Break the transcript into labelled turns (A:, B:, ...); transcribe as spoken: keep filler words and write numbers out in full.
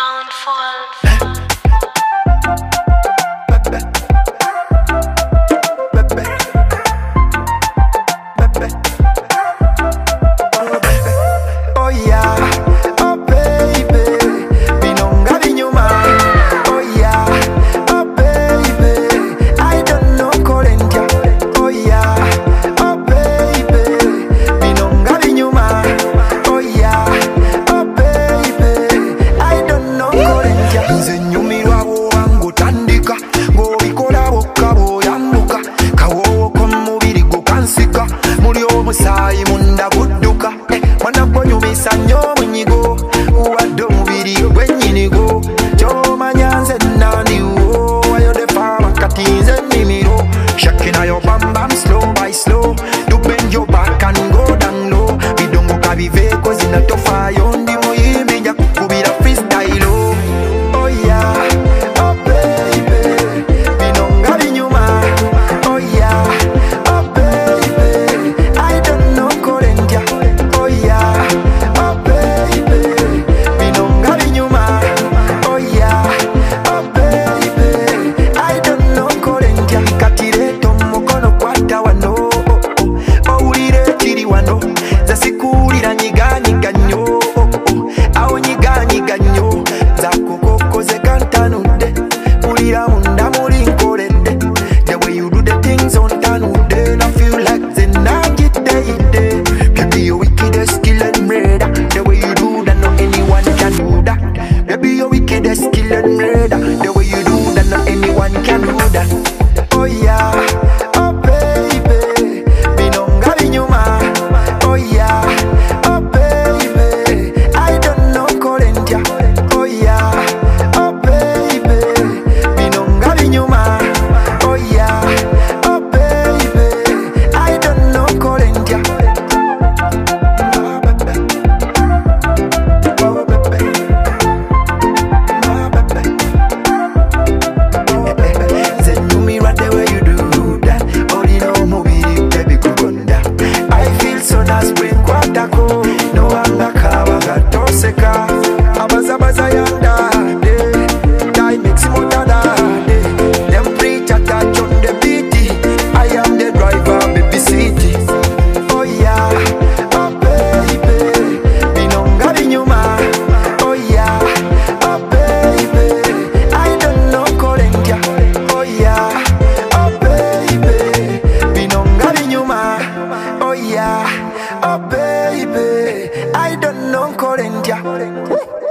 A: Downfall.
B: Oh yeah, oh baby, binonga binyuma. Oh yeah, oh baby, I don't know Kolentia. Oh yeah, oh baby, binonga binyuma. Oh yeah, oh baby, I don't know Kolentia. Nze nyumirwa wangu tandika, ngo bikola bokabo yambuka. Kawo ko mubiri gukansika, muri omusayi munda gudduka. Mwana gwonyumisa nnyo munyigo, uwadde omubiri gwennyinigo. Ky'omanya nze naniwo, wayodefa wakati nze nnimiro. Shaking your bam bam slow by slow, you bend your back and go down low. Bidongoka biveko zinatofayo, ndi muyimbi nja kukubira freestyle. Oh yeah, oh baby, binonga binyuma. Oh yeah, oh baby, I don't know Kolentia. Oh yeah, oh baby, binonga binyuma. Oh yeah, oh baby, I don't know Kolentia. Katireto mukono kwata wano, owulire kiri wano. Zasikulira nyiganyiga nnyo, awo nyiganyiga nnyo. Zakukokoze kantanudde, kulira munda muli nkoledde. The way you do the things on tanudde, and I feel like the night day. Baby, you're wickedest killer murder. The way you do that, no anyone can do that. Baby, you're wickedest killer murder. The way you do that, no anyone can do that. Oh yeah, oh baby, binonga binyuma. Oh yeah, oh baby, I don't know Kolentia. Oh yeah, oh baby, binonga binyuma. Oh yeah, oh baby, I don't know Kolentia. Oh baby, oh baby, then you me right the way you do that. Only no mubiri baby kugonda. I feel so nice when kwatako, no anga kawa gatoseka. Abaza baza yanda de, die mix motada de. Them preach a touch on the beat. I am the driver, baby city. Oh yeah, oh baby, binonga binyuma. Oh yeah, oh baby, I don't know Kolentia. Oh yeah, oh baby, binonga binyuma. Oh yeah, oh baby, I don't know Kolentia.